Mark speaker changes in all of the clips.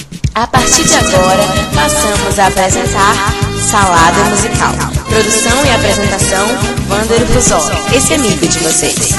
Speaker 1: A partir de agora, passamos a apresentar Salada Musical. Produção e apresentação, Wander Ruzola, esse amigo de vocês.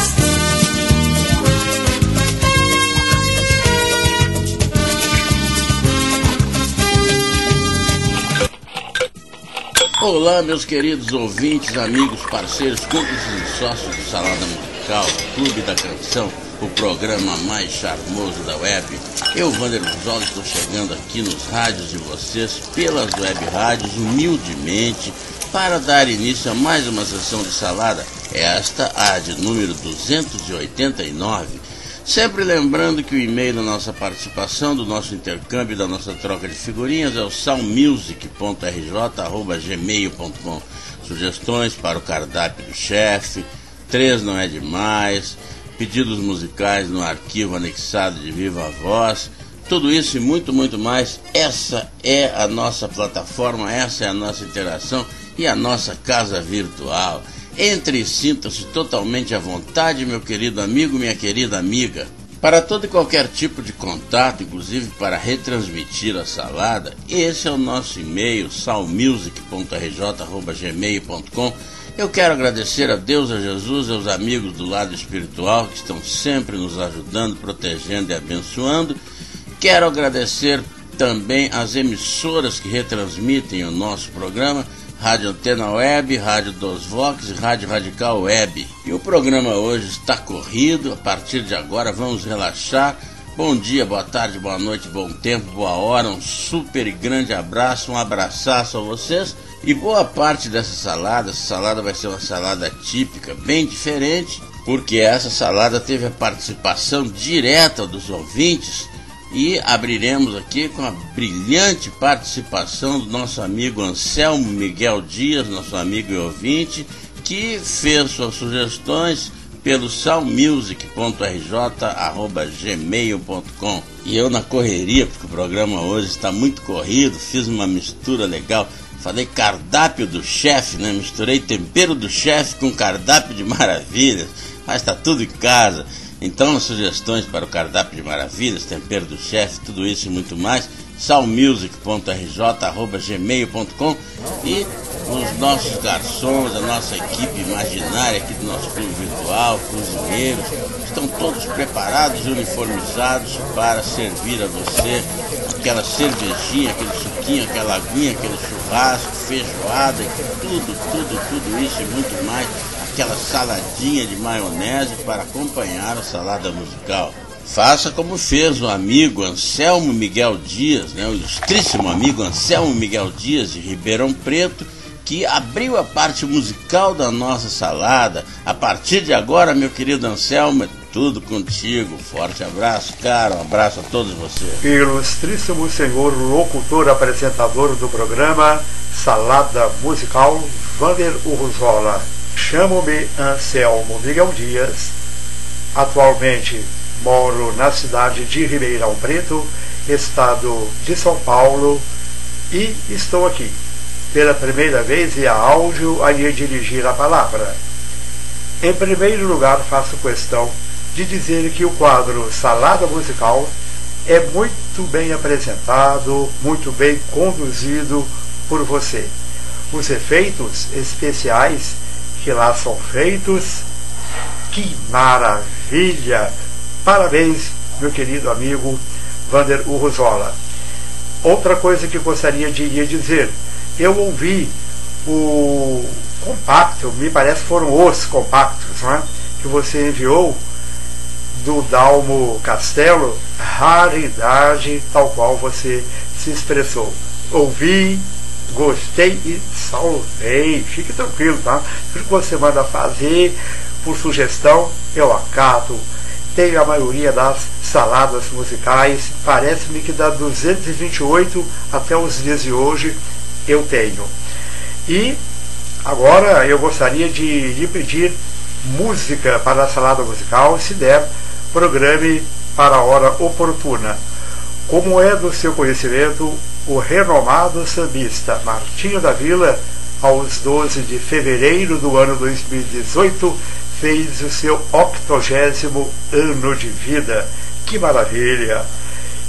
Speaker 2: Olá, meus queridos ouvintes, amigos, parceiros, cúmplices e sócios do Salada Musical, Clube da Canção, o programa mais charmoso da web. Eu, Wander Ruzola, estou chegando aqui nos rádios de vocês, pelas web rádios, humildemente, para dar início a mais uma sessão de salada, esta a de número 289. Sempre lembrando que o e-mail da nossa participação, do nosso intercâmbio, da nossa troca de figurinhas é o salmusic.rj@gmail.com. Sugestões para o cardápio do chefe, 3 não é demais, pedidos musicais no arquivo anexado de Viva Voz, tudo isso e muito, muito mais. Essa é a nossa plataforma, essa é a nossa interação e a nossa casa virtual. Entre e sinta-se totalmente à vontade, meu querido amigo, minha querida amiga. Para todo e qualquer tipo de contato, inclusive para retransmitir a salada, esse é o nosso e-mail, salmusic.rj@gmail.com. Eu quero agradecer a Deus, a Jesus, aos amigos do lado espiritual que estão sempre nos ajudando, protegendo e abençoando. Quero agradecer também às emissoras que retransmitem o nosso programa, Rádio Antena Web, Rádio Dos Vox e Rádio Radical Web. E o programa hoje está corrido, a partir de agora vamos relaxar. Bom dia, boa tarde, boa noite, bom tempo, boa hora, um super e grande abraço, um abraçaço a vocês. E boa parte dessa salada, vai ser uma salada típica, bem diferente, porque essa salada teve a participação direta dos ouvintes. E abriremos aqui com a brilhante participação do nosso amigo Anselmo Miguel Dias, nosso amigo e ouvinte, que fez suas sugestões pelo salmusic.rj@gmail.com. E eu na correria, porque o programa hoje está muito corrido, fiz uma mistura legal. Falei cardápio do chefe, né? Misturei tempero do chefe com cardápio de maravilhas, mas está tudo em casa. Então, as sugestões para o cardápio de maravilhas, tempero do chefe, tudo isso e muito mais, salmusic.rj@gmail.com. E os nossos garçons, a nossa equipe imaginária aqui do nosso clube virtual, cozinheiros, estão todos preparados e uniformizados para servir a você aquela cervejinha, aquele suquinho, aquela aguinha, aquele churrasco, feijoada, tudo isso e muito mais. Aquela saladinha de maionese para acompanhar a salada musical. Faça como fez o amigo Anselmo Miguel Dias, né, o ilustríssimo amigo Anselmo Miguel Dias de Ribeirão Preto, que abriu a parte musical da nossa salada. A partir de agora, meu querido Anselmo, é tudo contigo. Forte abraço, cara, um abraço a todos vocês.
Speaker 3: Ilustríssimo senhor locutor apresentador do programa Salada Musical, Wander Ruzola. Chamo-me Anselmo Miguel Dias, atualmente moro na cidade de Ribeirão Preto, estado de São Paulo, e estou aqui pela primeira vez via áudio a lhe dirigir a palavra. Em primeiro lugar, faço questão de dizer que o quadro Salada Musical é muito bem apresentado, muito bem conduzido por você. Os efeitos especiais que lá são feitos, que maravilha! Parabéns, meu querido amigo Wander Ruzola. Outra coisa que gostaria de lhe dizer, eu ouvi o compacto, me parece que foram os compactos, não é? Que você enviou do Dalmo Castelo, raridade, tal qual você se expressou. Ouvi, gostei e salvei. Fique tranquilo, tá? Tudo que você manda fazer por sugestão, eu acato. Tenho a maioria das saladas musicais. Parece-me que da 228 até os dias de hoje eu tenho. E agora eu gostaria de lhe pedir música para a salada musical. Se der, programe para a hora oportuna. Como é do seu conhecimento, o renomado sambista Martinho da Vila, aos 12 de fevereiro do ano 2018, fez o seu 80º ano de vida. Que maravilha!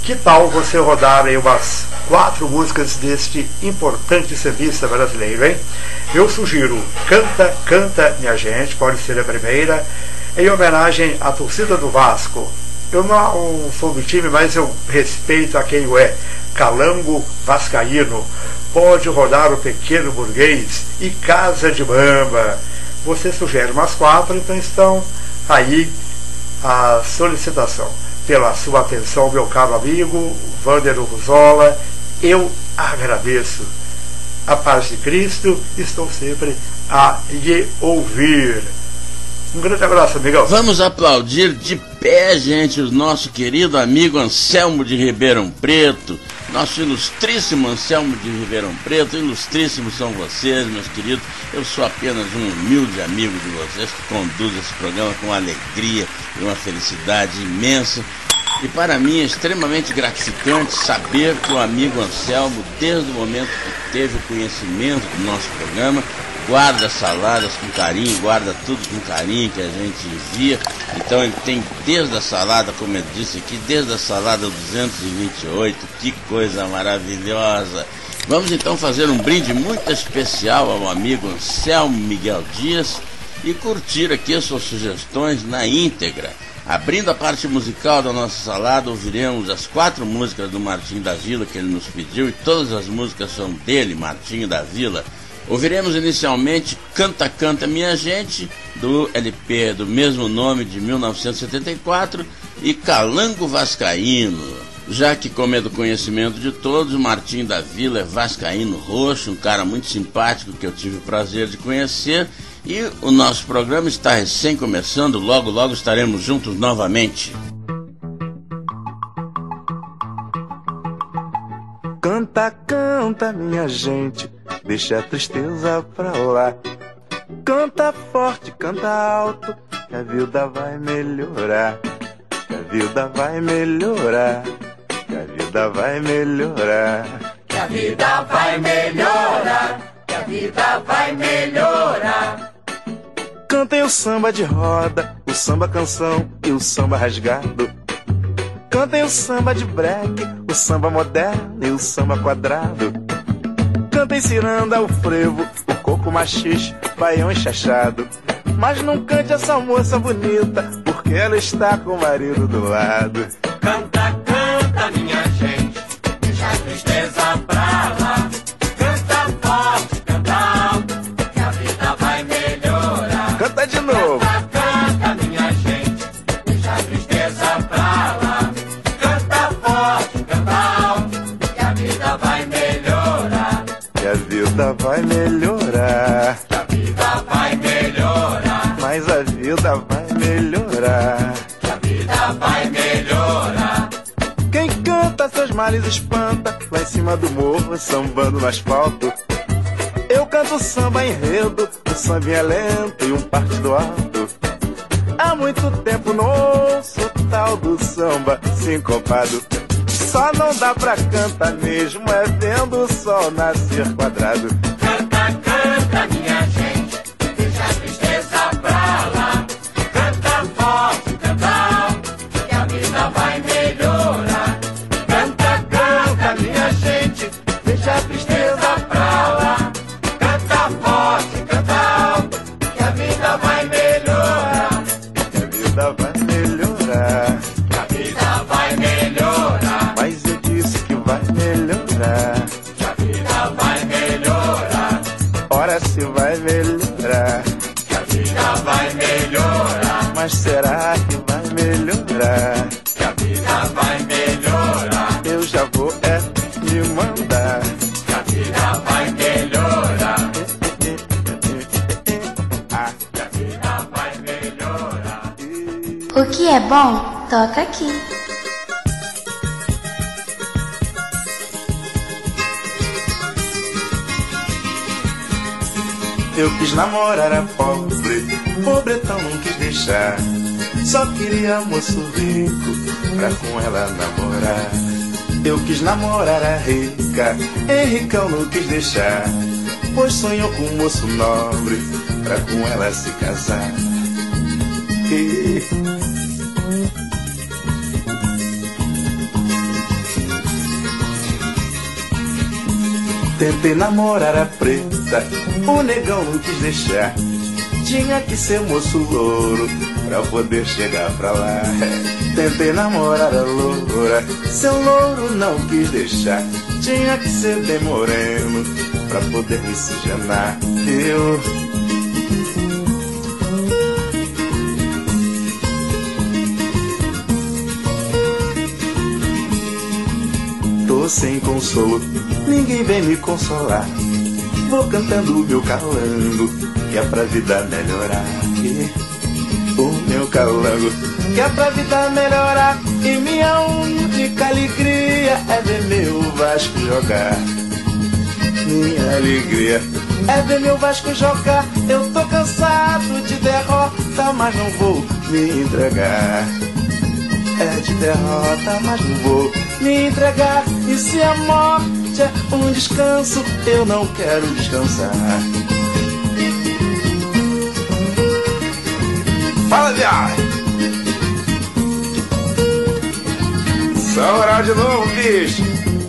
Speaker 3: Que tal você rodar aí umas 4 músicas deste importante sambista brasileiro, hein? Eu sugiro Canta, Canta, Minha Gente, pode ser a primeira, em homenagem à torcida do Vasco. Eu não sou do time, mas eu respeito a quem o é. Calango Vascaíno. Pode rodar o Pequeno Burguês e Casa de Bamba. Você sugere umas 4, então estão aí a solicitação. Pela sua atenção, meu caro amigo Wander Ruzola, eu agradeço. A paz de Cristo, estou sempre a lhe ouvir. Um grande abraço, amigão.
Speaker 2: Vamos aplaudir de pé, gente, o nosso querido amigo Anselmo de Ribeirão Preto, nosso ilustríssimo Anselmo de Ribeirão Preto. Ilustríssimos são vocês, meus queridos. Eu sou apenas um humilde amigo de vocês que conduz esse programa com alegria e uma felicidade imensa. E para mim é extremamente gratificante saber que o amigo Anselmo, desde o momento que teve o conhecimento do nosso programa, guarda saladas com carinho, guarda tudo com carinho que a gente envia. Então ele tem desde a salada, como eu disse aqui, desde a salada 228, que coisa maravilhosa. Vamos então fazer um brinde muito especial ao amigo Anselmo Miguel Dias e curtir aqui as suas sugestões na íntegra. Abrindo a parte musical da nossa salada, ouviremos as 4 músicas do Martinho da Vila que ele nos pediu, e todas as músicas são dele, Martinho da Vila. Ouviremos inicialmente Canta, Canta, Minha Gente, do LP do mesmo nome de 1974, e Calango Vascaíno. Já que, como é do conhecimento de todos, o Martinho da Vila é vascaíno roxo, um cara muito simpático que eu tive o prazer de conhecer. E o nosso programa está recém começando, logo logo estaremos juntos novamente.
Speaker 4: Canta, canta, minha gente, deixa a tristeza pra lá. Canta forte, canta alto, que a vida vai melhorar. Que a vida vai melhorar. Que a vida vai melhorar.
Speaker 5: Que a vida vai melhorar. Que a vida vai melhorar.
Speaker 4: Cantem o samba de roda, o samba canção e o samba rasgado. Cantem o samba de break, o samba moderno e o samba quadrado. Cantem ciranda, o frevo, o coco machixe, baião enxachado. Mas não cante essa moça bonita, porque ela está com o marido do lado.
Speaker 5: Canta, canta, minha gente, deixa a tristeza pra lá. Canta forte, canta alto, que a vida vai melhorar.
Speaker 4: Canta de novo.
Speaker 5: Canta, canta, minha gente, deixa a tristeza pra lá. Canta forte, canta alto, que a vida vai melhorar.
Speaker 4: Que a vida vai melhorar.
Speaker 5: Que a vida vai melhorar.
Speaker 4: Mas a vida vai melhorar.
Speaker 5: Que a vida vai melhorar.
Speaker 4: Quem canta seus males espanta, lá em cima do morro, sambando no asfalto. Eu canto samba enredo, um sambinha lento e um partido alto. Há muito tempo não ouço o tal do samba sincopado. Só não dá pra cantar mesmo, é vendo o sol nascer quadrado.
Speaker 5: Canta, canta, minha gente, deixa a tristeza pra lá. Canta forte, canta alto, que a vida vai melhorar. Canta, canta, minha gente, deixa a tristeza pra lá. Canta forte, canta alto, que a vida vai melhorar.
Speaker 4: Que a vida vai melhorar.
Speaker 5: Que a vida vai melhorar.
Speaker 4: Mas eu disse que vai melhorar.
Speaker 5: Que a vida vai melhorar.
Speaker 4: Ora se vai melhorar.
Speaker 5: Que a vida vai melhorar.
Speaker 4: Mas será que vai melhorar?
Speaker 5: Que a vida vai melhorar.
Speaker 4: Eu já vou me mandar.
Speaker 5: Que a vida vai melhorar. Que a vida vai melhorar.
Speaker 6: O que é bom, toca aqui.
Speaker 4: Eu quis namorar a pobre, pobretão não quis deixar. Só queria moço rico, pra com ela namorar. Eu quis namorar a rica, Henricão não quis deixar. Pois sonhou com um moço nobre, pra com ela se casar. Tentei namorar a preta, o negão não quis deixar. Tinha que ser moço louro pra poder chegar pra lá. Tentei namorar a loura, seu louro não quis deixar. Tinha que ser bem moreno pra poder miscigenar. Eu tô sem consolo, ninguém vem me consolar. Vou cantando o meu calango, que é pra vida melhorar. O meu calango, que é pra vida melhorar. E minha única alegria é ver meu Vasco jogar. Minha alegria é ver meu Vasco jogar. Eu tô cansado de derrota, mas não vou me entregar. É de derrota, mas não vou me entregar. E se a morte é um descanso, eu não quero descansar. Fala, viado! Só orar de novo, bicho!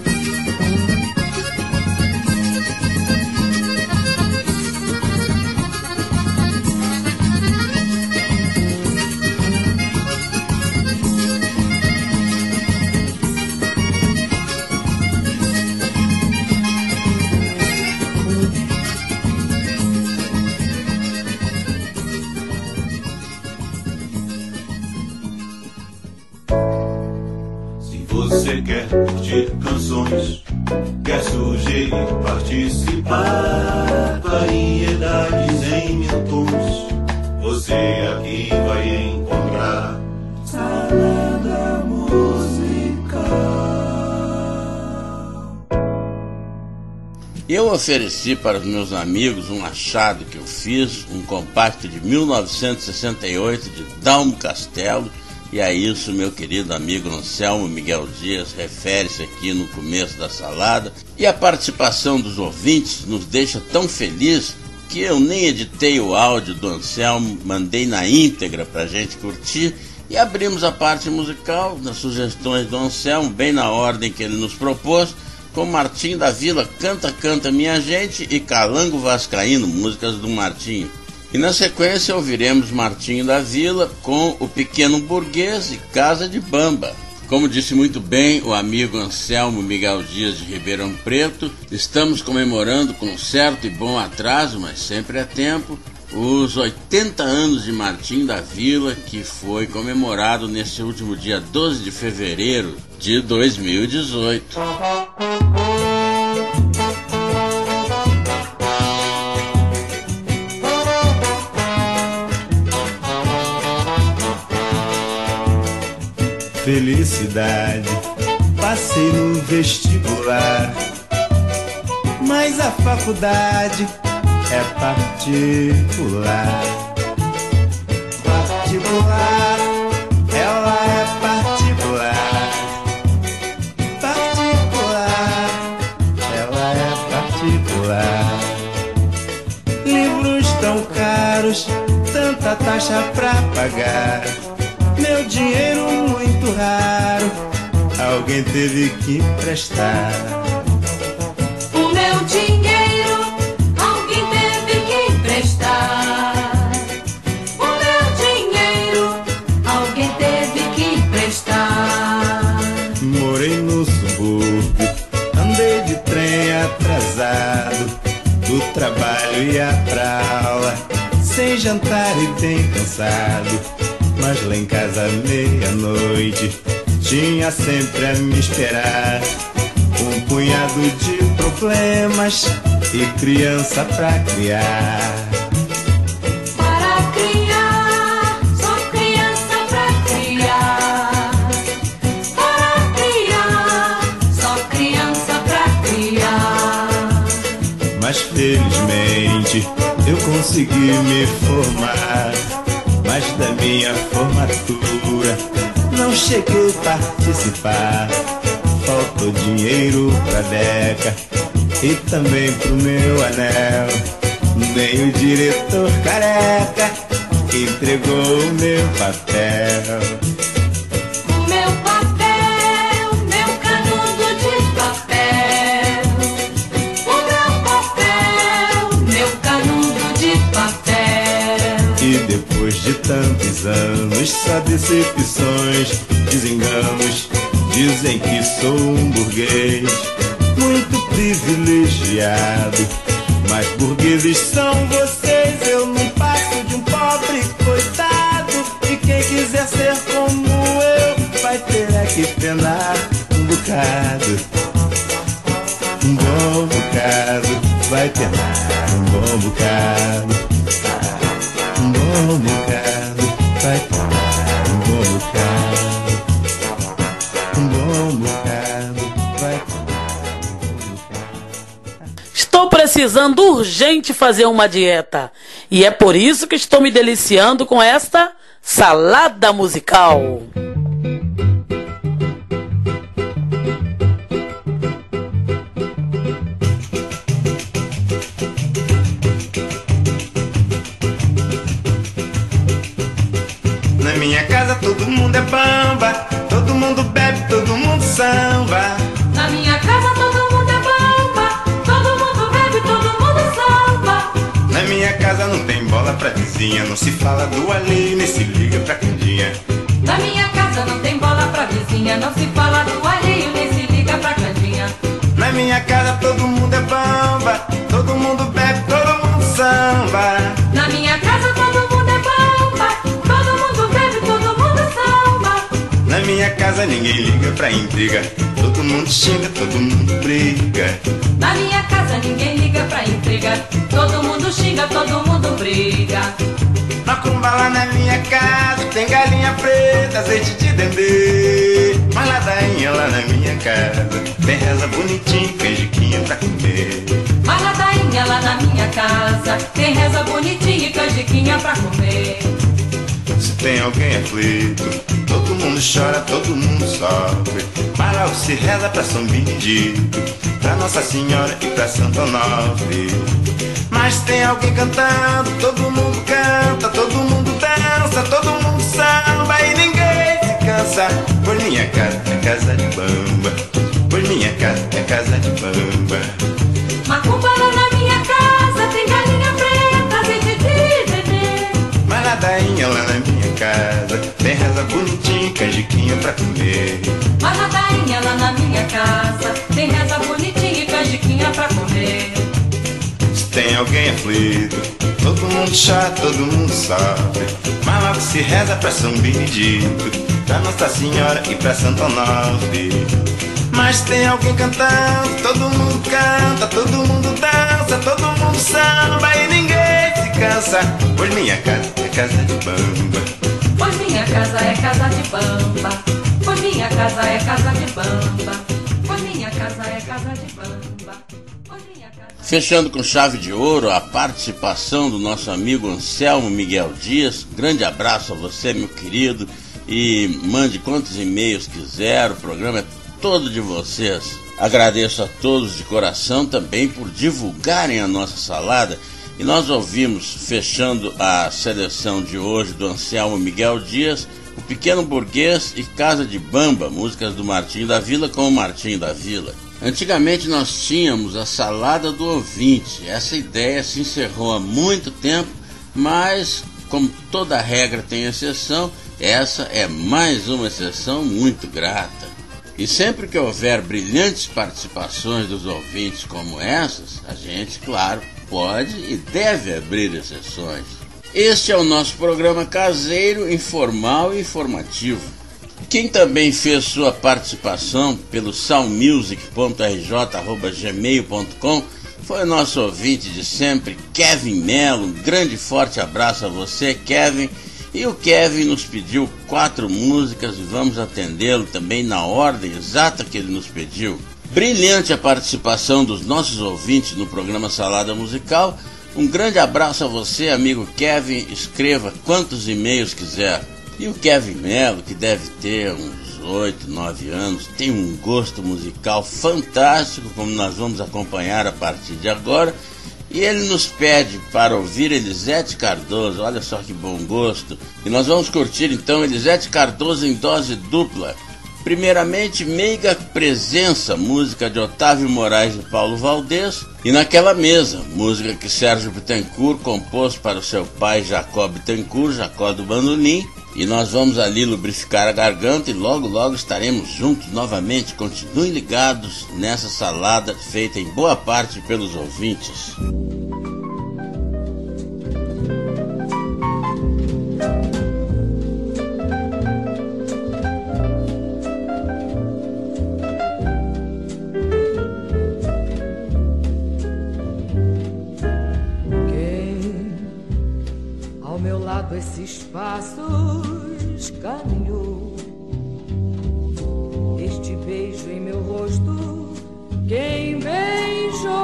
Speaker 7: Você quer curtir canções, quer sugerir, participar, variedades em mil tons, você aqui vai encontrar Salada Musical.
Speaker 2: Eu ofereci para os meus amigos um achado que eu fiz, um compacto de 1968 de Dalmo Castelo. E a isso, meu querido amigo Anselmo Miguel Dias refere-se aqui no começo da salada. E a participação dos ouvintes nos deixa tão feliz que eu nem editei o áudio do Anselmo, mandei na íntegra para a gente curtir. E abrimos a parte musical das sugestões do Anselmo, bem na ordem que ele nos propôs, com Martinho da Vila, Canta, Canta Minha Gente, e Calango Vascaíno, músicas do Martinho. E na sequência ouviremos Martinho da Vila com O Pequeno Burguês e Casa de Bamba. Como disse muito bem o amigo Anselmo Miguel Dias de Ribeirão Preto, estamos comemorando com certo e bom atraso, mas sempre é tempo, os 80 anos de Martinho da Vila, que foi comemorado nesse último dia 12 de fevereiro de 2018.
Speaker 4: Felicidade, passei no vestibular, mas a faculdade é particular. Particular, ela é particular. Particular, ela é particular. Livros tão caros, tanta taxa pra pagar. Meu dinheiro muito raro, alguém teve que emprestar.
Speaker 5: O meu dinheiro, alguém teve que emprestar. O meu dinheiro, alguém teve que emprestar.
Speaker 4: Morei no subúrbio, andei de trem atrasado, do trabalho ia pra aula, sem jantar e bem cansado. Mas lá em casa meia-noite tinha sempre a me esperar um punhado de problemas e criança pra criar.
Speaker 5: Para criar, só criança pra criar. Para criar, só criança pra criar.
Speaker 4: Mas felizmente eu consegui me formar. Mas da minha formatura não cheguei a participar. Faltou dinheiro pra beca e também pro meu anel. Nem o diretor careca entregou o meu papel.
Speaker 5: O meu papel, meu canudo de papel. O
Speaker 7: anos, só decepções, desenganos. Dizem que sou um burguês muito privilegiado, mas burgueses são vocês. Eu não passo de um pobre coitado, e quem quiser ser como eu vai ter que penar um bocado. Um bom bocado, vai penar um bom bocado. Um bom bocado, vai penar um bom bocado. Um bom bocado, vai penar um bom bocado.
Speaker 8: Estou precisando urgente fazer uma dieta, e é por isso que estou me deliciando com esta salada musical.
Speaker 7: Na minha casa todo mundo é bamba, todo mundo bebe, todo mundo samba.
Speaker 5: Na minha casa todo mundo é bamba, todo mundo bebe, todo mundo samba.
Speaker 7: Na minha casa não tem bola pra vizinha, não se fala do alheio, nem se liga pra candinha.
Speaker 5: Na minha casa não tem bola pra vizinha, não se fala do alheio, nem se liga pra candinha.
Speaker 7: Na minha casa todo mundo é bamba, todo mundo bebe, todo mundo samba.
Speaker 5: Na minha casa todo mundo é bamba, todo mundo bebe, todo mundo samba.
Speaker 7: Na minha casa ninguém liga pra intriga, todo mundo xinga, todo mundo briga.
Speaker 5: Na minha casa ninguém liga pra intriga, todo mundo xinga, todo mundo briga.
Speaker 7: Macumba lá na minha casa, tem galinha preta, azeite de dendê. Mas ladainha lá na minha casa, tem reza bonitinha, canjiquinha pra comer.
Speaker 5: Mas ladainha lá na minha casa, tem reza bonitinha e canjiquinha pra comer.
Speaker 7: Se tem alguém aflito, todo mundo chora, todo mundo sofre. Mas lá se reza pra São Benedito, pra Nossa Senhora e pra Santo Onofre. Mas tem alguém cantando, todo mundo canta, todo mundo dança, todo mundo samba e ninguém se cansa. Por minha casa é casa de bamba, por minha casa é casa de bamba.
Speaker 5: Macumba lá na minha casa, tem galinha preta, azeite de dendê.
Speaker 7: Mas ladainha lá na minha casa, tem reza bonitinha, canjiquinha pra comer.
Speaker 5: Mas ladainha lá na minha casa, tem reza bonitinha e canjiquinha pra comer.
Speaker 7: Se tem alguém aflito, todo mundo chora, todo mundo sofre. Mas logo se reza pra São Benedito, pra Nossa Senhora e pra Santo Onofre. Mas tem alguém cantando, todo mundo canta, todo mundo dança, todo mundo samba e ninguém se cansa. Pois minha casa é casa de bamba,
Speaker 5: Pois minha casa é casa de bamba, pois minha casa é casa de bamba, pois minha casa é casa de bamba, pois minha casa...
Speaker 2: Fechando com chave de ouro a participação do nosso amigo Anselmo Miguel Dias. Grande abraço a você, meu querido, e mande quantos e-mails quiser, o programa é todo de vocês. Agradeço a todos de coração também por divulgarem a nossa salada. E nós ouvimos, fechando a seleção de hoje do Anselmo Miguel Dias, O Pequeno Burguês e Casa de Bamba, músicas do Martinho da Vila com o Martinho da Vila. Antigamente nós tínhamos a salada do ouvinte. Essa ideia se encerrou há muito tempo, mas como toda regra tem exceção, essa é mais uma exceção muito grata. E sempre que houver brilhantes participações dos ouvintes como essas, a gente, claro, pode e deve abrir exceções. Este é o nosso programa caseiro, informal e informativo. Quem também fez sua participação pelo soundmusic.rj@gmail.com foi o nosso ouvinte de sempre, Kevin Mello. Um grande e forte abraço a você, Kevin. E o Kevin nos pediu 4 músicas e vamos atendê-lo também na ordem exata que ele nos pediu. Brilhante a participação dos nossos ouvintes no programa Salada Musical. Um grande abraço a você, amigo Kevin. Escreva quantos e-mails quiser. E o Kevin Mello, que deve ter uns 8, 9 anos, tem um gosto musical fantástico, como nós vamos acompanhar a partir de agora. E ele nos pede para ouvir Elisete Cardoso. Olha só que bom gosto. E nós vamos curtir então Elisete Cardoso em dose dupla. Primeiramente, Meiga Presença, música de Otávio Moraes e Paulo Valdez. E Naquela Mesa, música que Sérgio Bittencourt compôs para o seu pai Jacó Bittencourt, Jacó do Bandolim. E nós vamos ali lubrificar a garganta e logo logo estaremos juntos novamente. Continuem ligados nessa salada feita em boa parte pelos ouvintes.
Speaker 9: Esses passos caminhou, este beijo em meu rosto, quem beijou?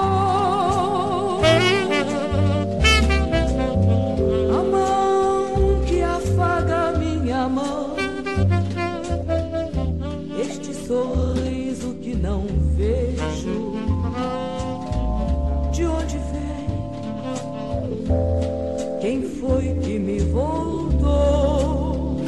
Speaker 9: A mão que afaga minha mão, este sorriso que não vejo, de onde vem? Quem foi que me voltou?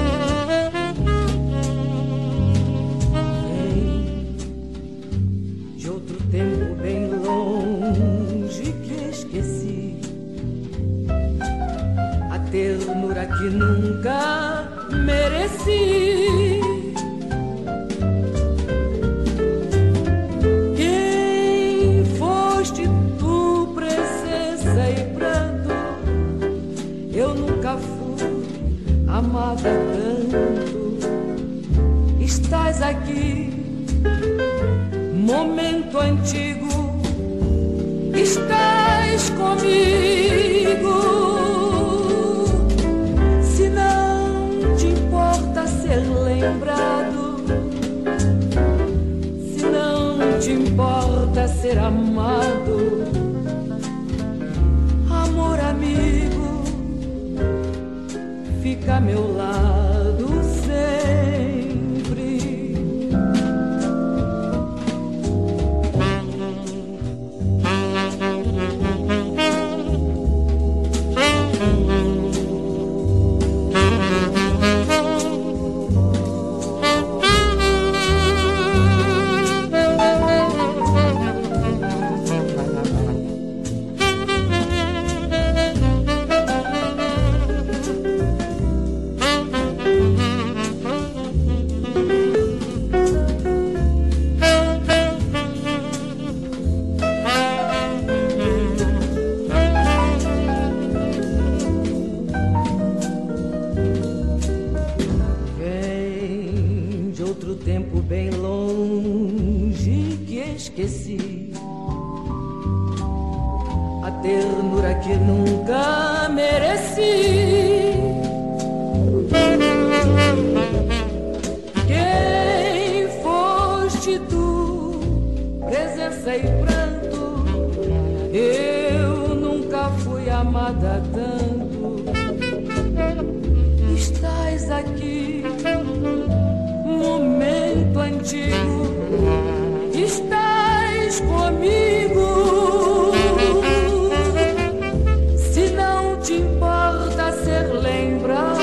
Speaker 9: Vem de outro tempo bem longe que esqueci, a ternura que nunca mereci. Quem foste tu, presença e pranto? Eu nunca fui amada tanto. Estás aqui, momento antigo, estás comigo. Se não te importa ser lembrado, se não te importa ser amado, amor amigo, fica a meu lado sempre. Esqueci a ternura que nunca mereci. Quem foste tu, presença e pranto? Eu nunca fui amada tanto. Estás aqui, momento antigo, estás comigo. Se não te importa ser lembrado,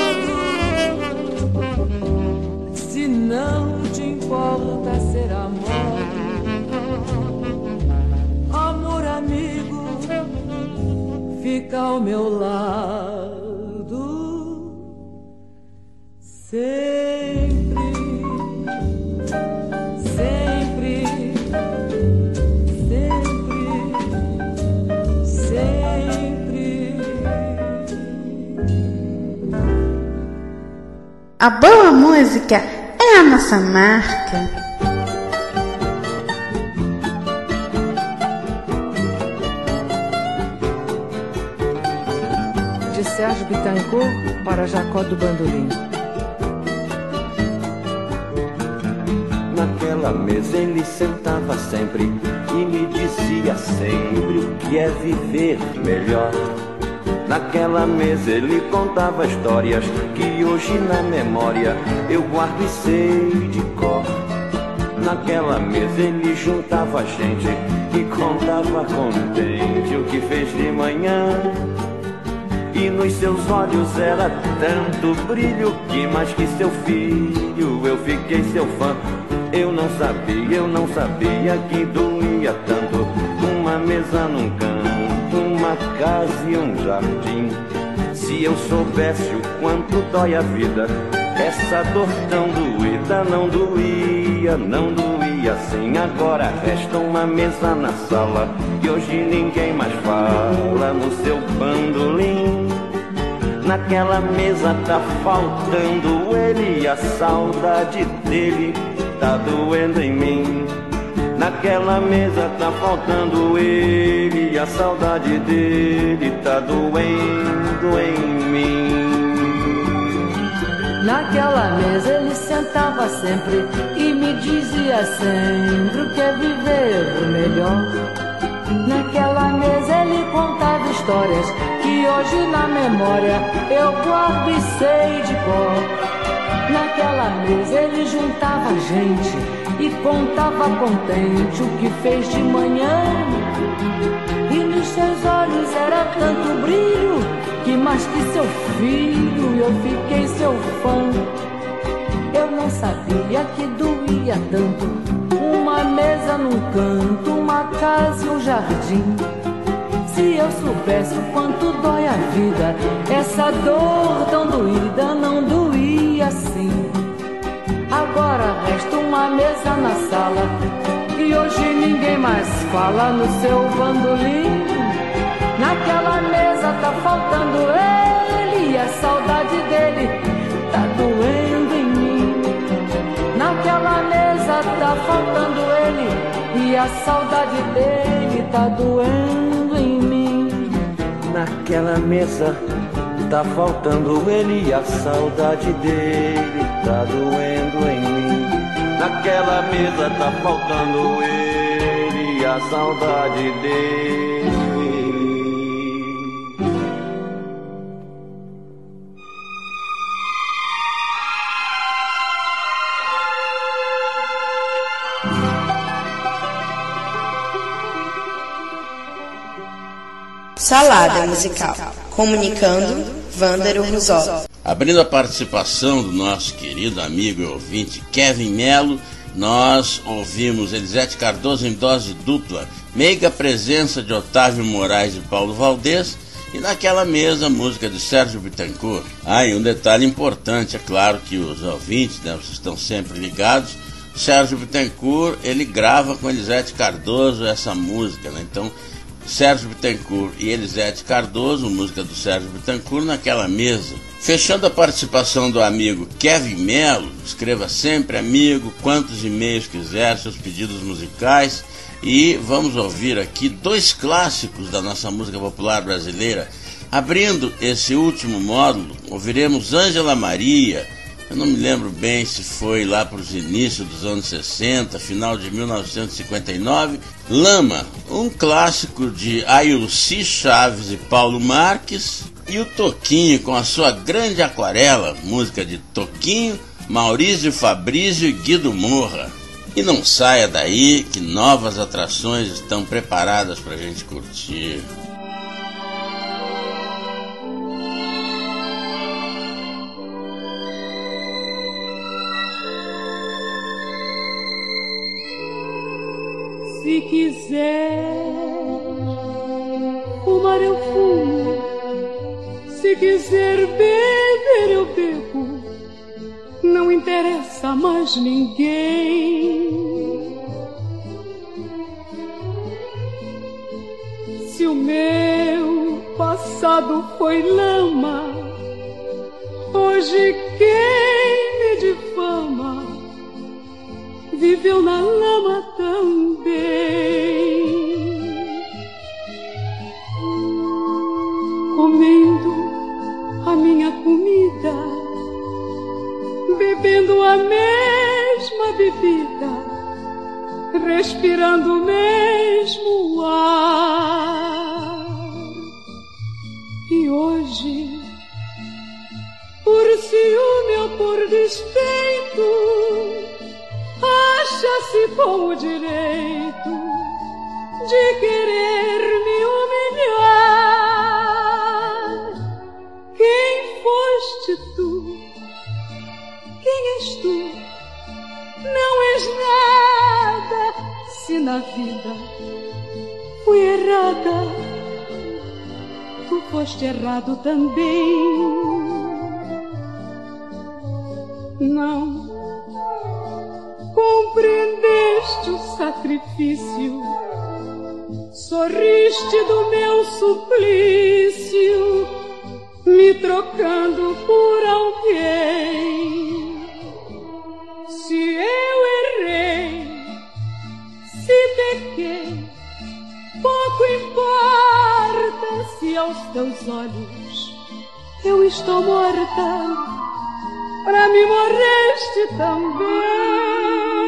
Speaker 9: se não te importa ser amado, amor amigo, fica ao meu lado sempre.
Speaker 6: A boa música é a nossa marca.
Speaker 9: De Sérgio Bittencourt para Jacó do Bandolim.
Speaker 10: Naquela mesa ele sentava sempre e me dizia sempre o que é viver melhor. Naquela mesa ele contava histórias que hoje na memória eu guardo e sei de cor. Naquela mesa ele juntava gente e contava contente o que fez de manhã. E nos seus olhos era tanto brilho que mais que seu filho eu fiquei seu fã. Eu não sabia que doía tanto uma mesa num canto, uma casa e um jardim. Se eu soubesse o quanto dói a vida, essa dor tão doída não doía assim. Agora resta uma mesa na sala que hoje ninguém mais fala no seu bandolim. Naquela mesa tá faltando ele e a saudade dele tá doendo em mim. Naquela mesa tá faltando ele e a saudade dele tá doendo em mim.
Speaker 9: Naquela mesa ele sentava sempre e me dizia sempre o que é viver melhor. Naquela mesa ele contava histórias que hoje na memória eu guardo e sei de cor. Naquela mesa ele juntava gente e contava contente o que fez de manhã. E nos seus olhos era tanto brilho que mais que seu filho eu fiquei seu fã. Eu não sabia que doía tanto uma mesa num canto, uma casa e um jardim. Se eu soubesse o quanto dói a vida, essa dor tão doída não doía assim. Agora resta uma mesa na sala e hoje ninguém mais fala no seu bandolim. Naquela mesa tá faltando ele e a saudade dele tá doendo em mim. Naquela mesa tá faltando ele e a saudade dele tá doendo em mim.
Speaker 10: Naquela mesa tá faltando ele e a saudade dele tá doendo em mim. Naquela mesa tá faltando ele e a saudade dele.
Speaker 1: Salada musical. Comunicando, Wander Urruzola.
Speaker 2: Abrindo a participação do nosso querido amigo e ouvinte Kevin Melo, nós ouvimos Elisete Cardoso em dose dupla, meiga presença de Otávio Moraes e Paulo Valdez, e naquela mesa, música de Sérgio Bittencourt. E um detalhe importante, é claro que os ouvintes, né, vocês estão sempre ligados, Sérgio Bittencourt, ele grava com Elisete Cardoso essa música, né? Então, Sérgio Bittencourt e Elisete Cardoso, música do Sérgio Bittencourt, naquela mesa. Fechando a participação do amigo Kevin Melo, escreva sempre, amigo, quantos e-mails quiser, seus pedidos musicais. E vamos ouvir aqui dois clássicos da nossa música popular brasileira. Abrindo esse último módulo, ouviremos Ângela Maria. Eu não me lembro bem se foi lá para os inícios dos anos 60, final de 1959. Lama, um clássico de Ailci Chaves e Paulo Marques. E o Toquinho com a sua grande aquarela, música de Toquinho, Maurício Fabrício e Guido Morra. E não saia daí que novas atrações estão preparadas para a gente curtir.
Speaker 9: Se quiser fumar eu fumo, se quiser beber eu bebo, não interessa mais ninguém. Se o meu passado foi lama, hoje quem me difama viveu na lama também. Comendo a minha comida, bebendo a mesma bebida, respirando o mesmo ar. E hoje, por ciúme ou por despeito, acha-se com o direito de querer me humilhar.
Speaker 11: errada, fui errada, tu foste errado também. Não compreendeste o sacrifício, sorriste do meu suplício, me trocando por alguém. Se eu errei, se pequei, pouco importa se aos teus olhos eu estou morta, pra mim morreste também.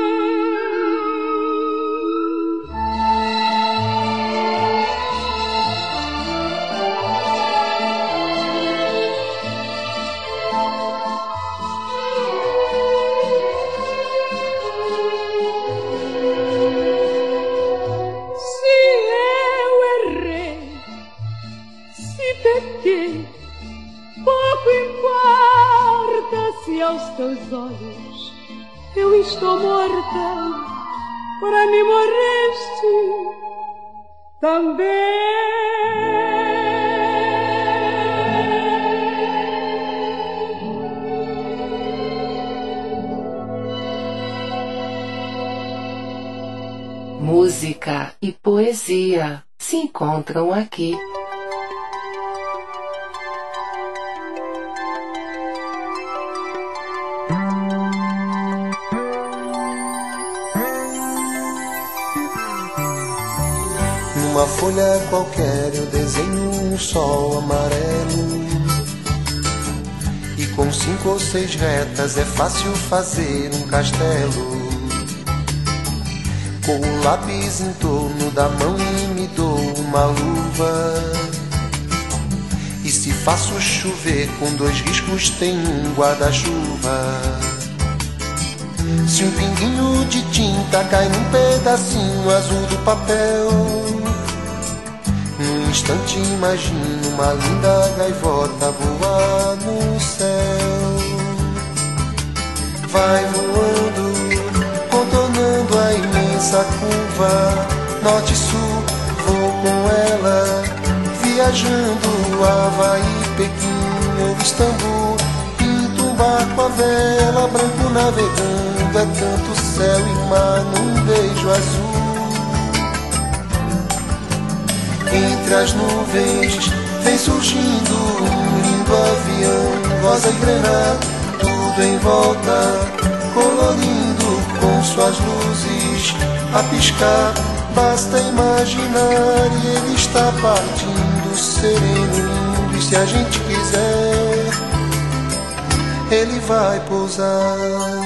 Speaker 11: Pouco importa se aos teus olhos eu estou morta, para mim morreste também.
Speaker 12: Música e poesia se encontram aqui.
Speaker 13: Numa folha qualquer eu desenho um sol amarelo, e com 5 ou 6 retas é fácil fazer um castelo. Com o lápis em torno da mão e me dou uma luva, e se faço chover com 2 riscos tem um guarda-chuva. Se um pinguinho de tinta cai num pedacinho azul do papel, num instante imagino uma linda gaivota voar no céu. Vai voando, contornando a imensa curva, norte e sul, vou com ela, viajando Havaí, Pequim ou Istambul. Pinto um barco à vela, branco navegando, é tanto céu e mar num beijo azul. Entre as nuvens vem surgindo um lindo avião, rosa e grená, tudo em volta, colorindo com suas luzes a piscar. Basta imaginar e ele está partindo, sereno, lindo, e se a gente quiser, ele vai pousar.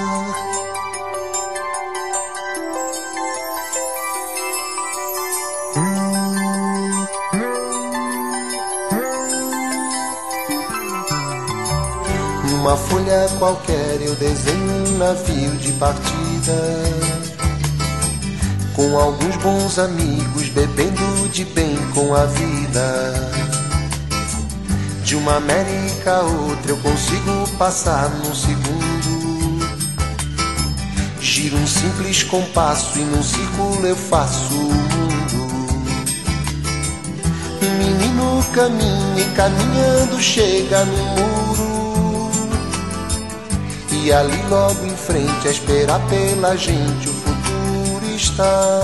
Speaker 13: Numa folha qualquer eu desenho um navio de partida, com alguns bons amigos bebendo de bem com a vida. De uma América a outra eu consigo passar num segundo, giro um simples compasso e num círculo eu faço o mundo. Um menino caminha e caminhando chega no muro, e ali logo em frente a esperar pela gente o futuro está.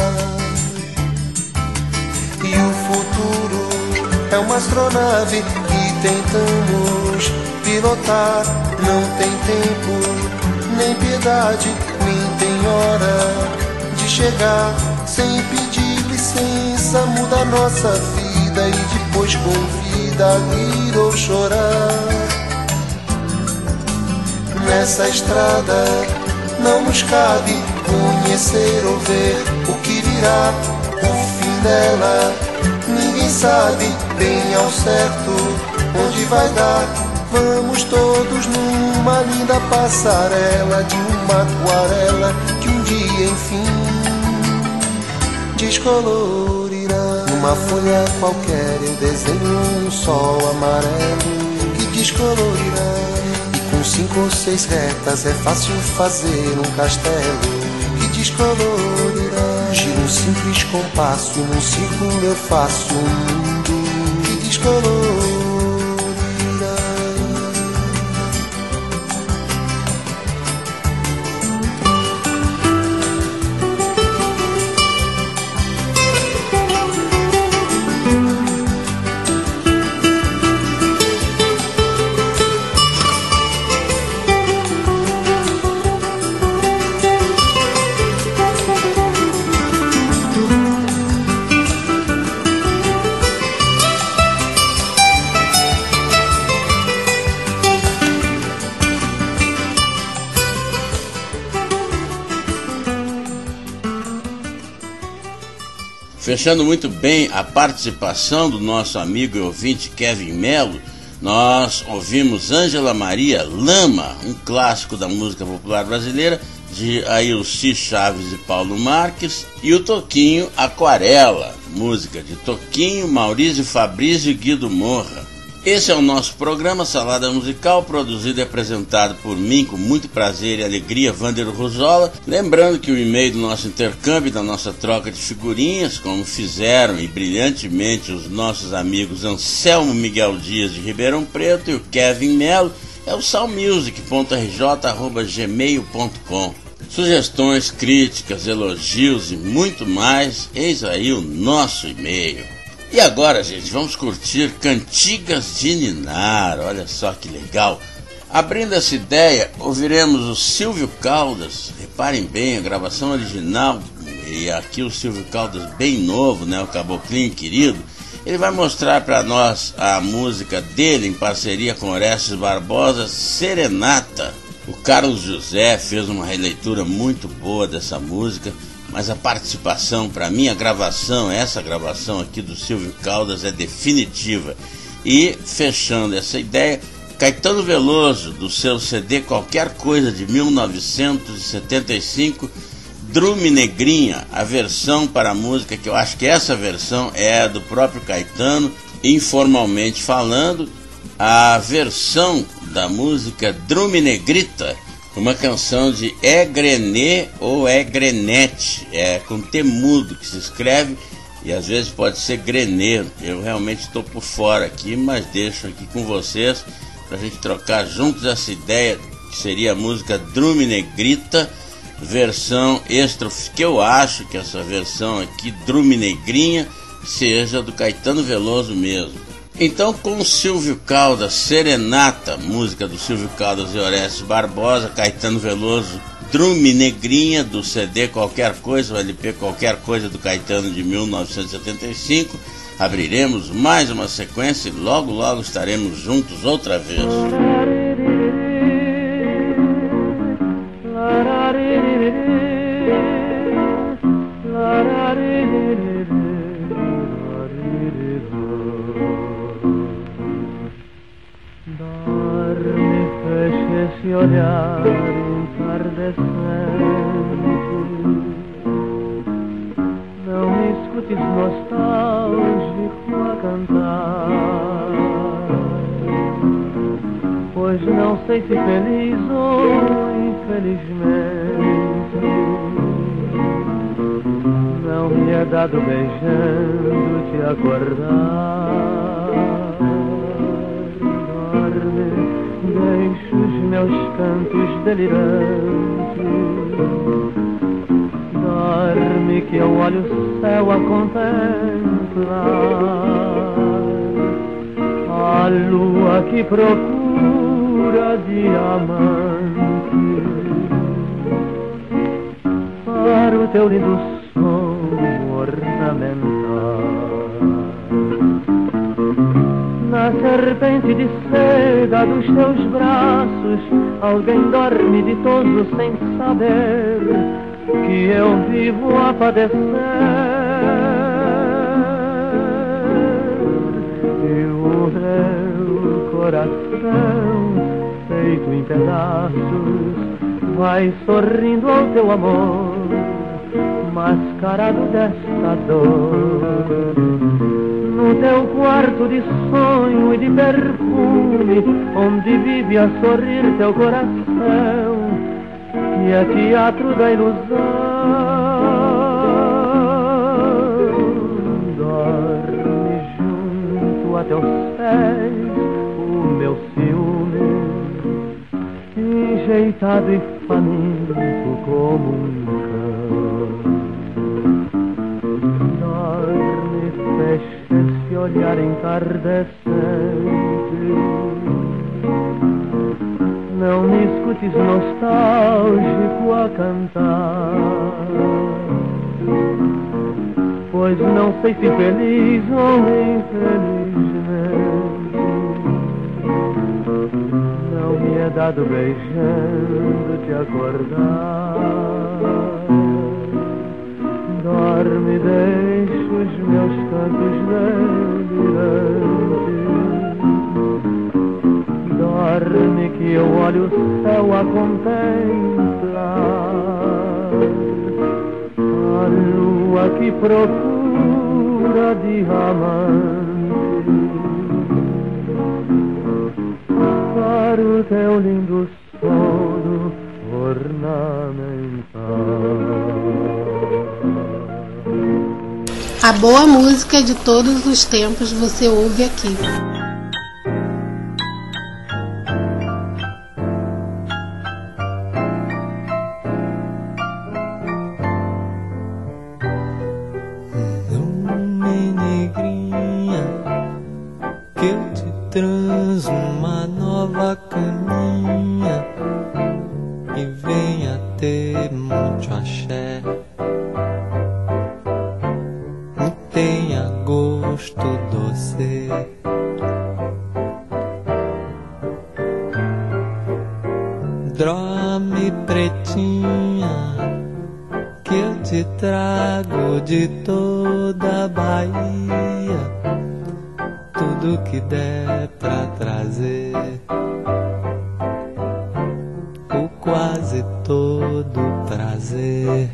Speaker 13: E o futuro é uma astronave que tentamos pilotar. Não tem tempo, nem piedade, nem tem hora de chegar. Sem pedir licença muda a nossa vida, e depois convida a rir ou chorar. Nessa estrada não nos cabe conhecer ou ver o que virá, o fim dela. Ninguém sabe bem ao certo onde vai dar. Vamos todos numa linda passarela de uma aquarela que um dia enfim descolorirá. Numa folha qualquer eu desenho um sol amarelo que descolorirá. Com 5 ou 6 retas é fácil fazer um castelo que descolorirá. Giro um num simples compasso, num segundo eu faço um mundo que descolorirá.
Speaker 2: Fechando muito bem a participação do nosso amigo e ouvinte Kevin Melo, nós ouvimos Ângela Maria Lama, um clássico da música popular brasileira, de Ailci Chaves e Paulo Marques, e o Toquinho Aquarela, música de Toquinho, Maurício Fabrício e Guido Morra. Esse é o nosso programa Salada Musical, produzido e apresentado por mim com muito prazer e alegria, Vander Ruzola. Lembrando que o e-mail do nosso intercâmbio, da nossa troca de figurinhas, como fizeram e brilhantemente os nossos amigos Anselmo Miguel Dias de Ribeirão Preto e o Kevin Melo, é o salmusic.rj@gmail.com. Sugestões, críticas, elogios e muito mais, eis aí o nosso e-mail. E agora, gente, vamos curtir Cantigas de Ninar, olha só que legal. Abrindo essa ideia, ouviremos o Silvio Caldas, reparem bem, a gravação original, e aqui o Silvio Caldas bem novo, né, o caboclinho querido, ele vai mostrar para nós a música dele em parceria com Orestes Barbosa, Serenata. O Carlos José fez uma releitura muito boa dessa música, mas a participação, para mim, a gravação, essa gravação aqui do Silvio Caldas é definitiva. E, fechando essa ideia, Caetano Veloso, do seu CD Qualquer Coisa de 1975, Drume Negrinha, a versão para a música, que eu acho que essa versão é do próprio Caetano, informalmente falando, a versão da música Drume Negrita, uma canção de Egrené ou Egrenete, é com T mudo que se escreve, e às vezes pode ser Grené. Eu realmente estou por fora aqui, mas deixo aqui com vocês para a gente trocar juntos essa ideia, que seria a música Drume Negrita, versão extra, que eu acho que essa versão aqui, Drume Negrinha, seja do Caetano Veloso mesmo. Então, com o Silvio Caldas, Serenata, música do Silvio Caldas e Orestes Barbosa, Caetano Veloso, Drume Negrinha, do CD Qualquer Coisa, o LP Qualquer Coisa do Caetano de 1975, abriremos mais uma sequência e logo logo estaremos juntos outra vez.
Speaker 14: Esse olhar enardecente, não me escutes nostálgico a cantar, pois não sei se feliz ou infelizmente não me é dado beijando te acordar. Deixo os meus cantos delirantes, dorme que eu olho o céu a contemplar a lua que procura diamantes para o teu lindo som ornamental. Na serpente de seda dos teus braços, alguém dorme ditoso sem saber que eu vivo a padecer. E o meu coração, feito em pedaços, vai sorrindo ao teu amor, mascarado desta dor. No teu quarto de sonho e de perfume, onde vive a sorrir teu coração, que é teatro da ilusão. és o meu ciúme, enjeitado e faminto como um cão. Dorme, fecha esse olhar entardecente, não me escutes nostálgico a cantar, pois não sei se feliz ou infelizmente não me é dado beijando te acordar. Dorme, deixa os meus cantos delirantes, dorme que eu olho o céu a contemplar, a lua que procura diamantes para o teu lindo sono ornamental.
Speaker 15: A boa música de todos os tempos você ouve aqui.
Speaker 16: Transo uma nova caminha e venha ter muito axé, e tenha gosto doce. Dorme, pretinha, que eu te trago de toda a Bahia tudo que der pra trazer, o quase todo prazer.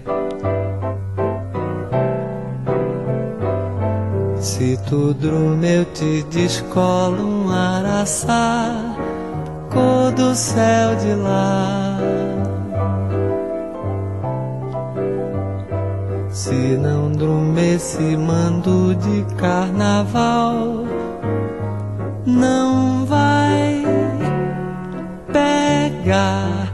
Speaker 16: Se tu dorme eu te descolo um araçá, cor do céu de lá. Se não dorme esse mando de carnaval, não vai pegar.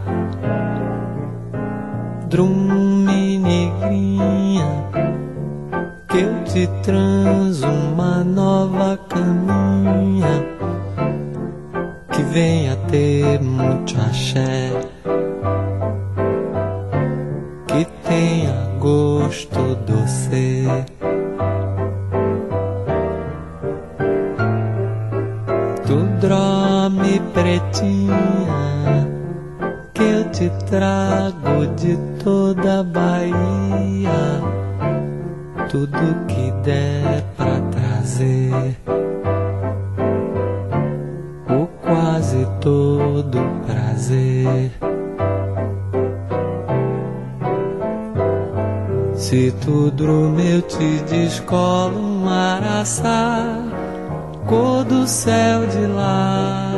Speaker 16: Drume, negrinha, que eu te transo uma nova caminha que venha ter muito axé, que tenha gosto doce. Tu dorme, pretinha, que eu te trago de toda a Bahia tudo que der pra trazer, o quase todo prazer. Se tu dorme eu te descolo um araçá, cor do céu de lá.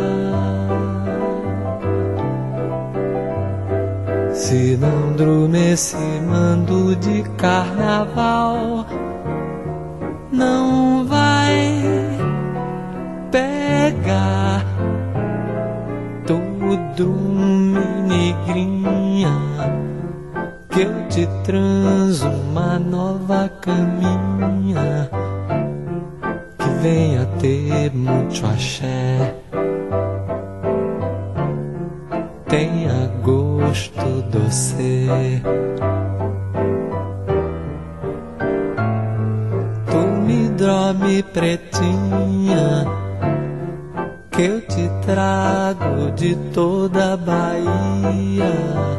Speaker 16: Se não dorme esse mando de carnaval, não vai pegar. Tu dorme, negrinha, que eu te transo uma nova caminha que venha ter muito axé, tenha gosto doce. Tu me dorme, pretinha, que eu te trago de toda a Bahia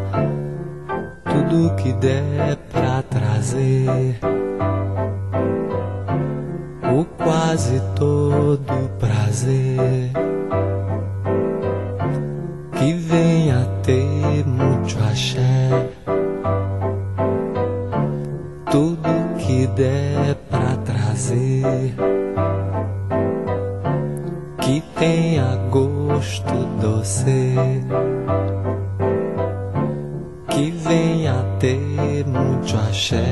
Speaker 16: tudo que der pra trazer, o quase todo prazer, que venha ter muito axé, tudo que der pra trazer, que tenha gosto doce, que venha ter muito axé.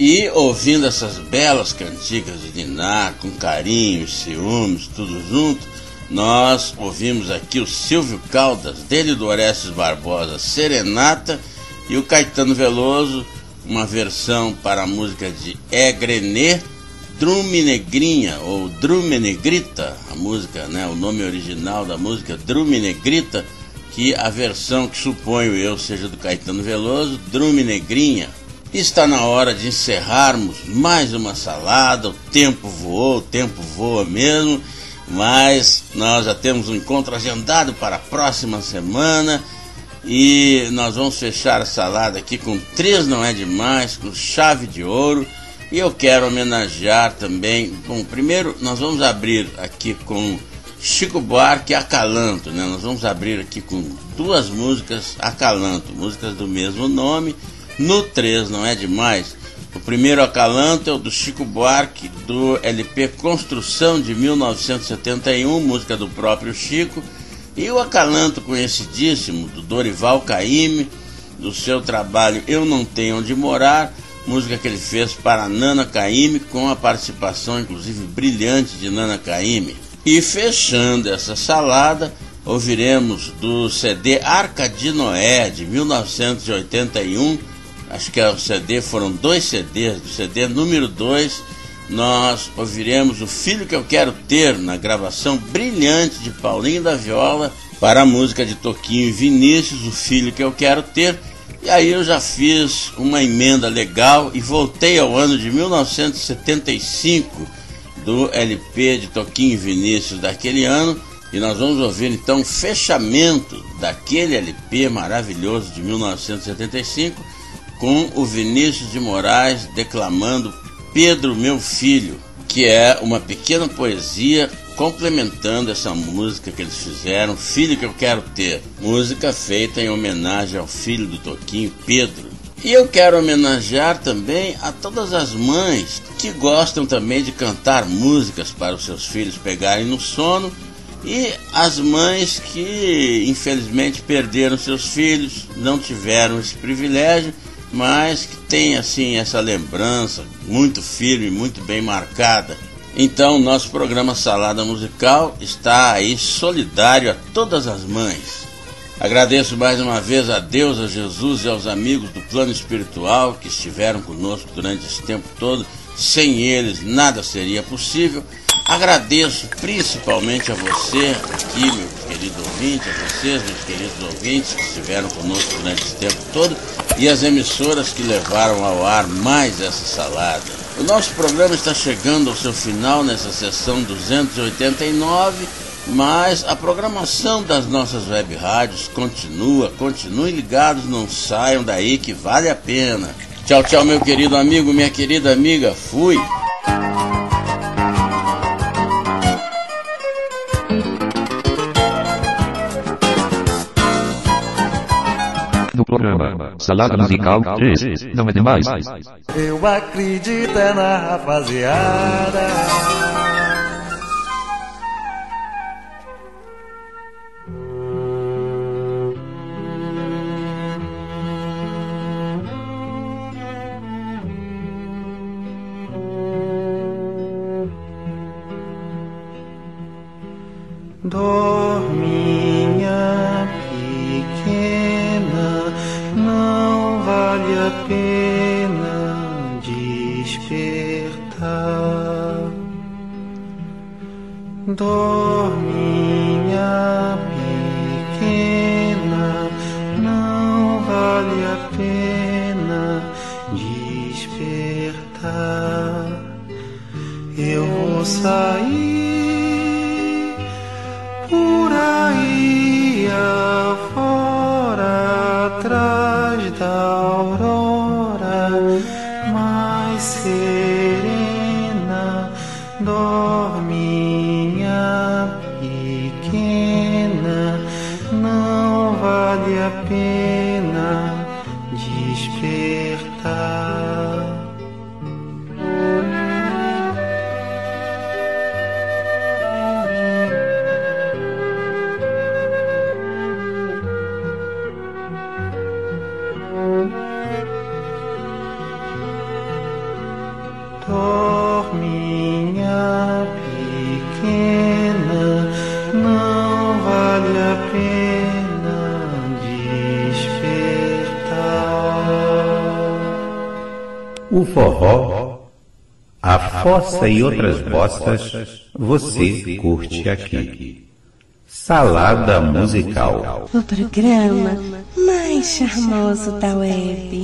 Speaker 2: E ouvindo essas belas cantigas de Niná, com carinho, ciúmes, tudo junto, nós ouvimos aqui o Silvio Caldas, dele do Orestes Barbosa, Serenata, e o Caetano Veloso, uma versão para a música de Egrenê, Drume Negrinha, ou Drume Negrita, a música, né, o nome original da música, Drume Negrita, que a versão que suponho eu seja do Caetano Veloso, Drume Negrinha. Está na hora de encerrarmos mais uma salada, o tempo voa mesmo, mas nós já temos um encontro agendado para a próxima semana e nós vamos fechar a salada aqui com Três Não É Demais, com chave de ouro, e eu quero homenagear também, bom, primeiro nós vamos abrir aqui com Chico Buarque e Acalanto, né? Nós vamos abrir aqui com duas músicas Acalanto, músicas do mesmo nome, no Três Não É Demais. O primeiro Acalanto é o do Chico Buarque, do LP Construção de 1971, música do próprio Chico, e o Acalanto conhecidíssimo do Dorival Caymmi, do seu trabalho Eu Não Tenho Onde Morar, música que ele fez para Nana Caymmi, com a participação inclusive brilhante de Nana Caymmi. E fechando essa salada, ouviremos do CD Arca de Noé, de 1981, acho que o CD, foram 2 CDs, do CD número 2, nós ouviremos O Filho Que Eu Quero Ter, na gravação brilhante de Paulinho da Viola, para a música de Toquinho e Vinícius, O Filho Que Eu Quero Ter. E aí eu já fiz uma emenda legal e voltei ao ano de 1975, do LP de Toquinho e Vinícius daquele ano, e nós vamos ouvir então o fechamento daquele LP maravilhoso de 1975, com o Vinícius de Moraes declamando Pedro Meu Filho, que é uma pequena poesia complementando essa música que eles fizeram, Filho Que Eu Quero Ter, música feita em homenagem ao filho do Toquinho, Pedro. E eu quero homenagear também a todas as mães que gostam também de cantar músicas para os seus filhos pegarem no sono, e as mães que infelizmente perderam seus filhos, não tiveram esse privilégio, mas que tem assim essa lembrança muito firme, muito bem marcada. Então nosso programa Salada Musical está aí solidário a todas as mães. Agradeço mais uma vez a Deus, a Jesus e aos amigos do plano espiritual que estiveram conosco durante esse tempo todo. Sem eles nada seria possível. Agradeço principalmente a você aqui, meu querido ouvinte, a vocês, meus queridos ouvintes que estiveram conosco durante esse tempo todo, e as emissoras que levaram ao ar mais essa salada. O nosso programa está chegando ao seu final nessa sessão 289, mas a programação das nossas web rádios continua. Continuem ligados, não saiam daí que vale a pena. Tchau, tchau, meu querido amigo, minha querida amiga, fui!
Speaker 17: Do programa Salada Musical 3, não é demais.
Speaker 18: Eu acredito é na rapaziada.
Speaker 16: Dorminha pequena, não vale a pena despertar. Dorminha pequena, não vale a pena despertar. Eu vou sair por aí afora, atrás da aurora mais serena. Dorminha pequena, não vale a pena despertar.
Speaker 19: o forró, a fossa e outras bossas, você curte aqui. Salada Musical.
Speaker 20: O programa mais charmoso da web.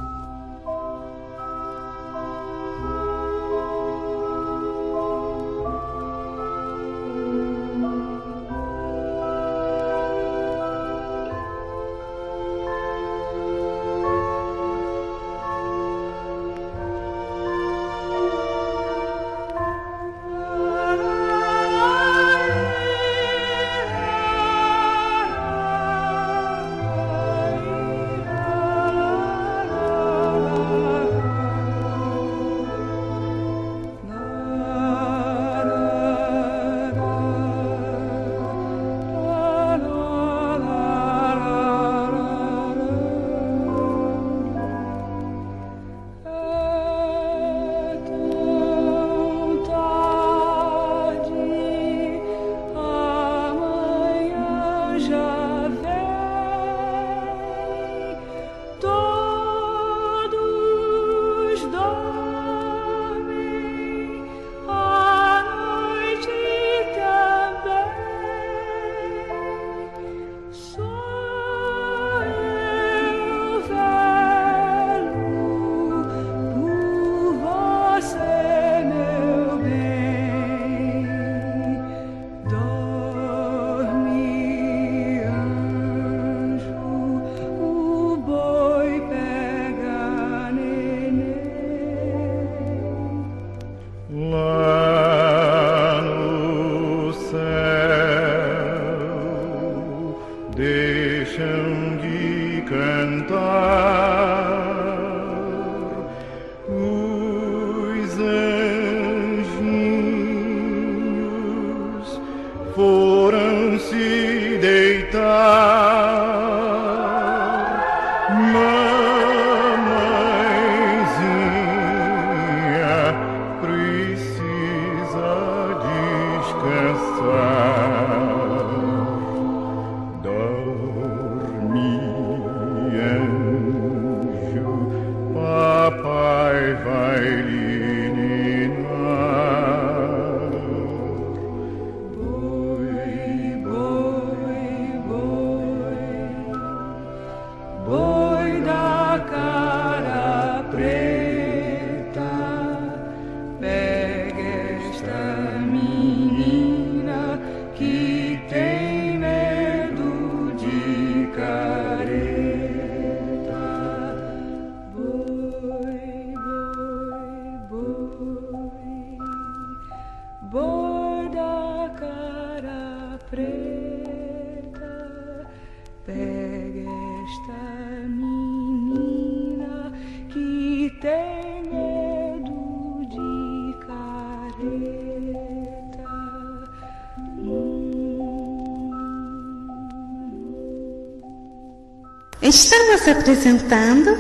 Speaker 6: Estamos apresentando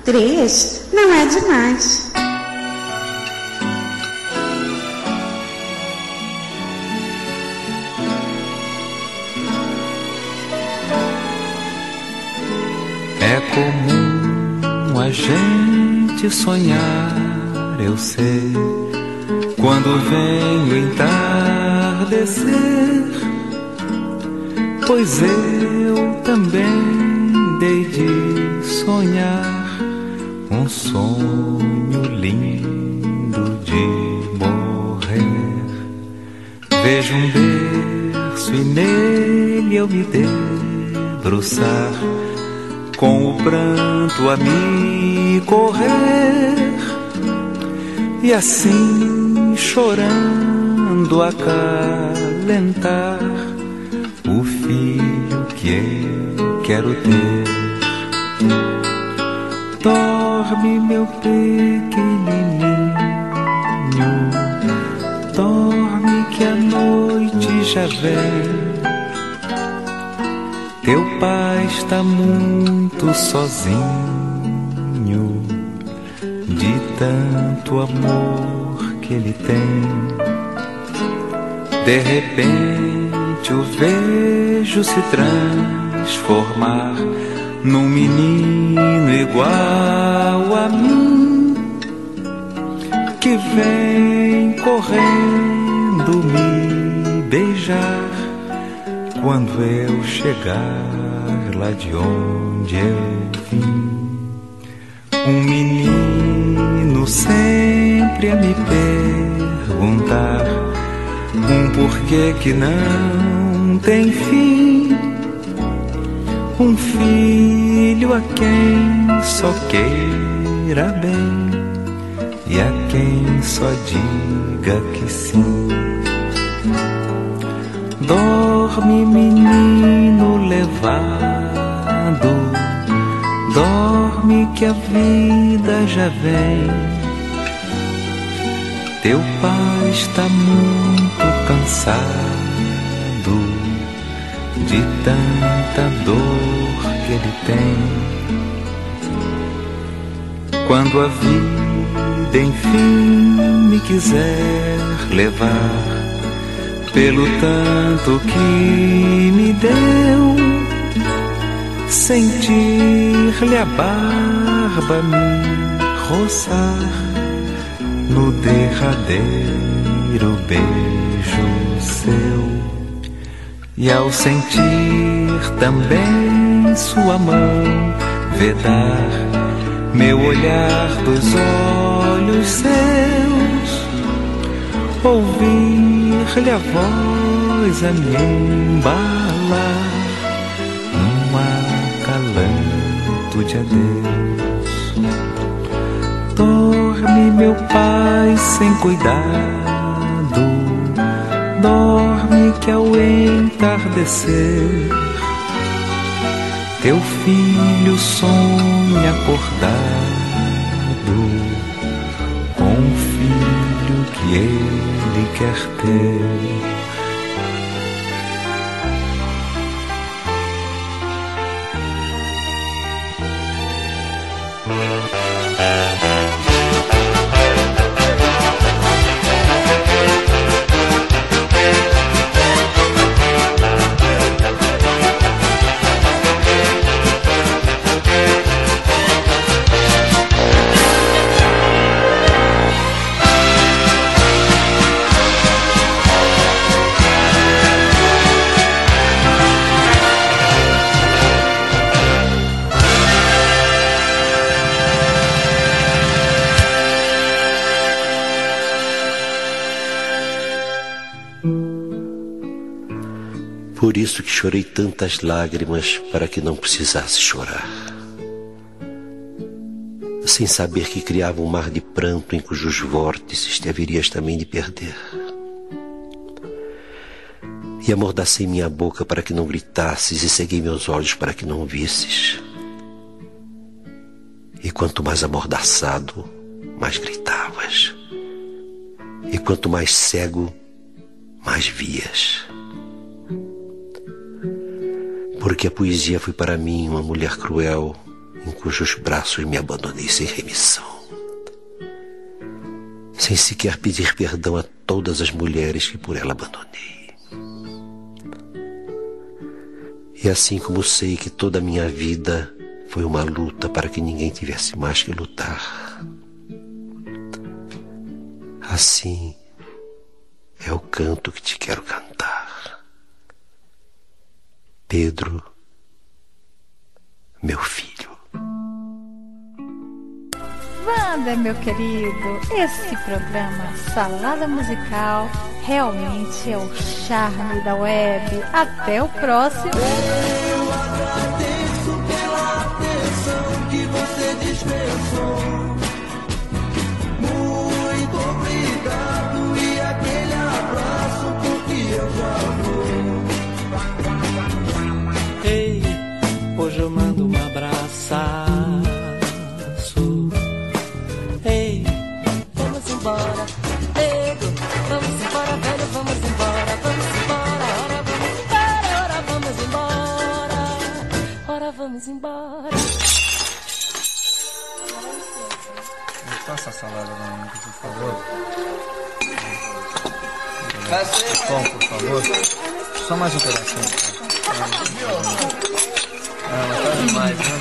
Speaker 6: 3 Não É Demais.
Speaker 16: É comum a gente sonhar, eu sei, quando vem o entardecer, pois eu também dei de sonhar um sonho lindo de morrer. Vejo um berço e nele eu me debruçar, com o pranto a me correr, e assim chorando acalentar o filho que eu quero ter. Dorme, meu pequenininho, dorme que a noite já vem. Teu pai está muito sozinho, de tanto amor que ele tem. De repente o vejo se transformar num menino igual a mim, vem correndo me beijar quando eu chegar lá de onde eu vim. Um menino sempre a me perguntar um porquê que não tem fim. Um filho a quem só queira bem e a quem só diga que sim. Dorme, menino levado, dorme que a vida já vem. Teu pai está muito cansado de tanta dor que ele tem. Quando a vida enfim me quiser levar, pelo tanto que me deu, sentir-lhe a barba me roçar no derradeiro beijo seu. E ao sentir também sua mão vedar meu olhar dos olhos seus, ouvir-lhe a voz a me embalar num acalanto de adeus. Dorme, meu pai, sem cuidado, dorme que ao entardecer teu filho sonha acordado com o filho que ele quer ter.
Speaker 21: Por isso que chorei tantas lágrimas para que não precisasse chorar, sem saber que criava um mar de pranto em cujos vórtices te haverias também de perder. E amordacei minha boca para que não gritasses e ceguei meus olhos para que não visses. E quanto mais amordaçado, mais gritavas. E quanto mais cego, mais vias. Porque a poesia foi para mim uma mulher cruel, em cujos braços me abandonei sem remissão, sem sequer pedir perdão a todas as mulheres que por ela abandonei. E assim como sei que toda a minha vida foi uma luta para que ninguém tivesse mais que lutar, assim é o canto que te quero cantar. Pedro, meu filho.
Speaker 22: Wander, meu querido, esse programa Salada Musical realmente é o charme da web. Até o próximo.
Speaker 5: Eu agradeço pela atenção que você dispensou. Muito obrigado e aquele abraço porque eu já vou.
Speaker 16: Ei, hoje eu mando um abraço. Ei,
Speaker 22: vamos embora, Pedro, vamos embora, velho, vamos embora, vamos embora, ora vamos embora, ora vamos embora.
Speaker 23: Me passa a salada da minha, por favor.
Speaker 5: Bom,
Speaker 23: por favor. Só mais um pedacinho. Mas tá demais, né?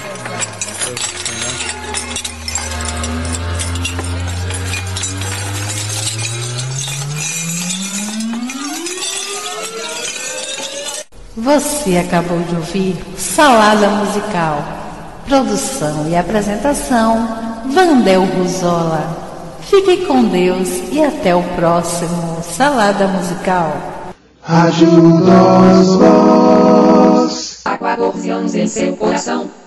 Speaker 22: Você acabou de ouvir Salada Musical. Produção e apresentação, Vandel Ruzola. Fiquem com Deus e até o próximo Salada Musical.
Speaker 13: Rádio Nós Voz.
Speaker 3: Há 14 anos em seu coração.